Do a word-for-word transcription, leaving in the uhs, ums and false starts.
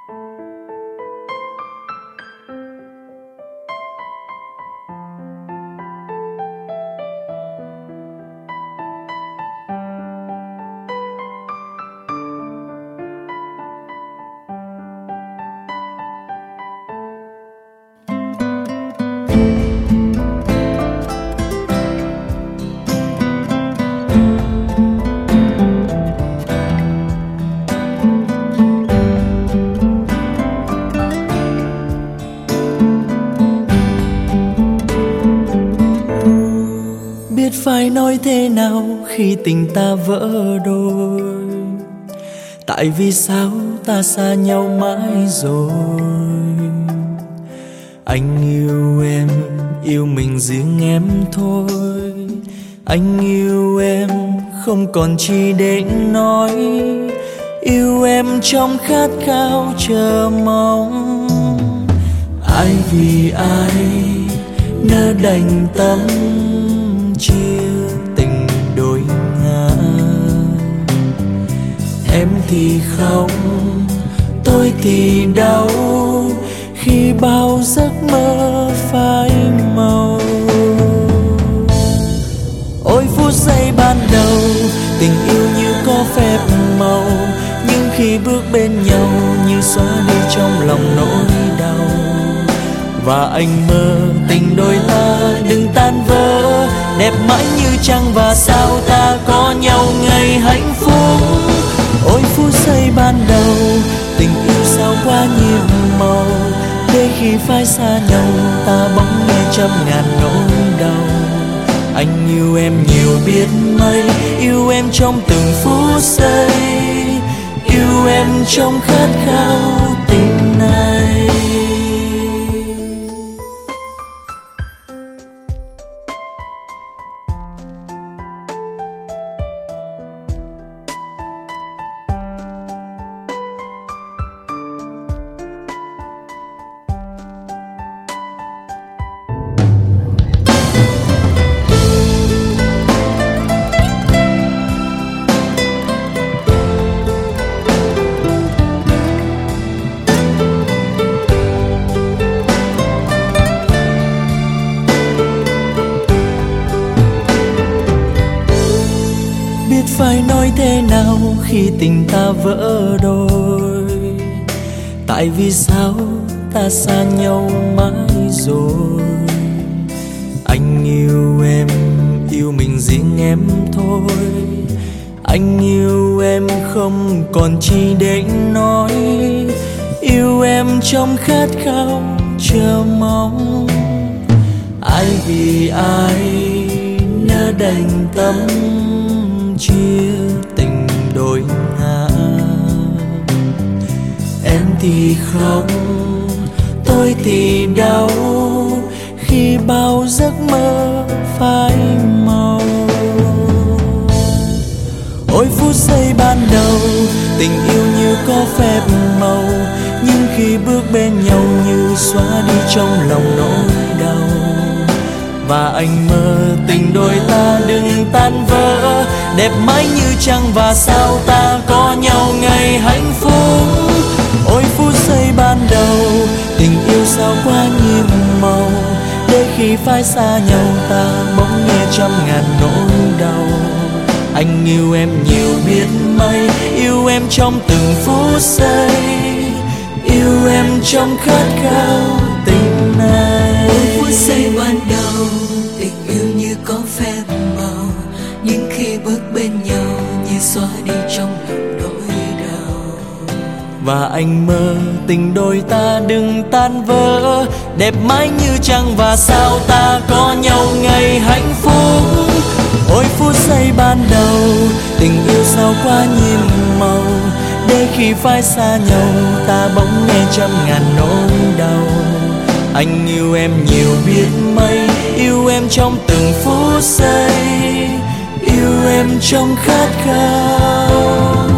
Phải nói thế nào khi tình ta vỡ đôi? Tại vì sao ta xa nhau mãi rồi? Anh yêu em, yêu mình riêng em thôi. Anh yêu em không còn chi để nói. Yêu em trong khát khao chờ mong. Ai vì ai nỡ đành tâm chia tình đôi ngả. Em thì không, tôi thì đau khi bao giấc mơ phai màu. Ôi phút giây ban đầu tình yêu như có phép màu, nhưng khi bước bên nhau như xóa đi trong lòng nỗi đau. Và anh mơ tình đôi ta đừng tan vỡ, đẹp mãi như trăng và sao ta có nhau ngày hạnh phúc. Ôi phút giây ban đầu tình yêu sao quá nhiều màu, để khi phai xa nhau ta bỗng nghe trăm ngàn nỗi đau. Anh yêu em nhiều biết mấy, yêu em trong từng phút giây, yêu em trong khát khao tình này. Phải nói thế nào khi tình ta vỡ đôi? Tại vì sao ta xa nhau mãi rồi? Anh yêu em, yêu mình riêng em thôi. Anh yêu em không còn chi để nói. Yêu em trong khát khao chờ mong. Ai vì ai nỡ đành tâm chia tình đôi ngả. Em thì không, tôi thì đau khi bao giấc mơ phai màu. Ôi phút giây ban đầu tình yêu như có phép màu, nhưng khi bước bên nhau như xóa đi trong lòng nỗi đau. Và anh mơ tình đôi ta đừng tan vỡ, đẹp mãi như trăng và sao ta có nhau ngày hạnh phúc. Ôi phút giây ban đầu tình yêu sao quá nhiều màu, để khi phai xa nhau ta bỗng nghe trăm ngàn nỗi đau. Anh yêu em nhiều biết mấy, yêu em trong từng phút giây, yêu em trong khát khao tình này. Ôi phút giây ban đầu tình yêu như có phép màu, nhưng khi bước bên nhau như xóa đi trong lòng nỗi đau. Và anh mơ tình đôi ta đừng tan vỡ, đẹp mãi như trăng và sao ta có nhau ngày hạnh phúc. Ôi phút giây ban đầu tình yêu sao quá nhiều màu, để khi phai xa nhau ta bỗng nghe trăm ngàn nỗi đau. Anh yêu em nhiều biết mấy, yêu em trong từng phút giây, yêu em trong khát khao